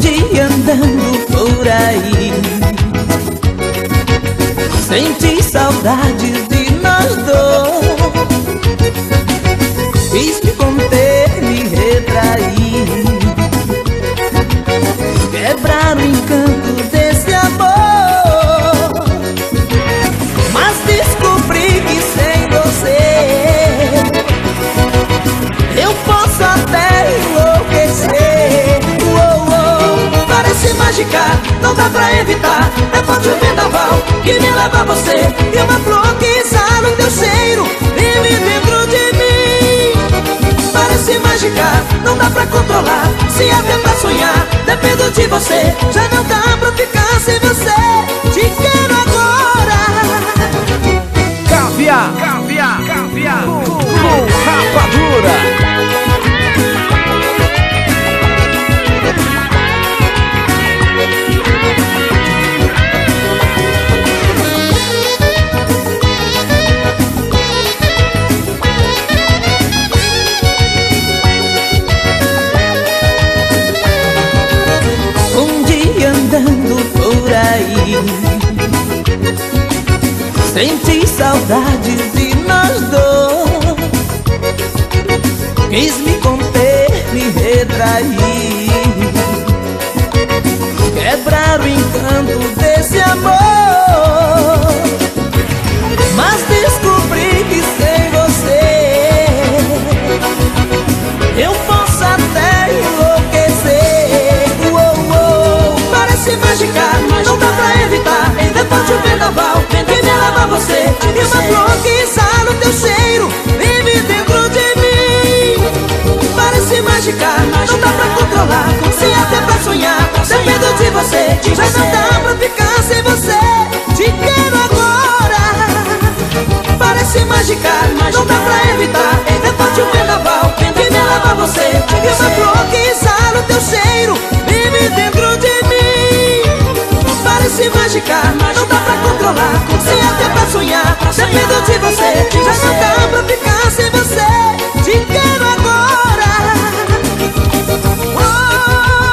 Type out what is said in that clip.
dia andando por aí, senti saudades de nós dois. Quis me conter, me retrair, quebrar o encanto desse amor. Mas descobri que sem você eu posso até enlouquecer. Parece mágica, não dá pra evitar. É forte o vendaval que me leva a você, e uma flor que exala o teu cheiro vive dentro de mim. Parece mágica, não dá pra controlar. Se até pra sonhar, dependo de você. Já não dá pra ficar sem você. Te quero agora. Caviar, caviar, caviar com Rapadura. Andando por aí, senti saudades de nós dois. Quis me conter, me retrair, quebrar o encanto desse amor. Mas descobri que sem você eu posso até enlouquecer. Parece mágica, não dá pra evitar. É forte o vendaval que me leva a você, e uma flor que exala o teu cheiro vive dentro de mim. Parece mágica, não dá pra controlar. Se até pra sonhar, dependo de você. Já não dá pra ficar sem você. Te quero agora. Parece mágica, não dá pra evitar. É forte o vendaval que me leva a você, e uma flor que exala o teu cheiro vive dentro de mim. Parece mágica,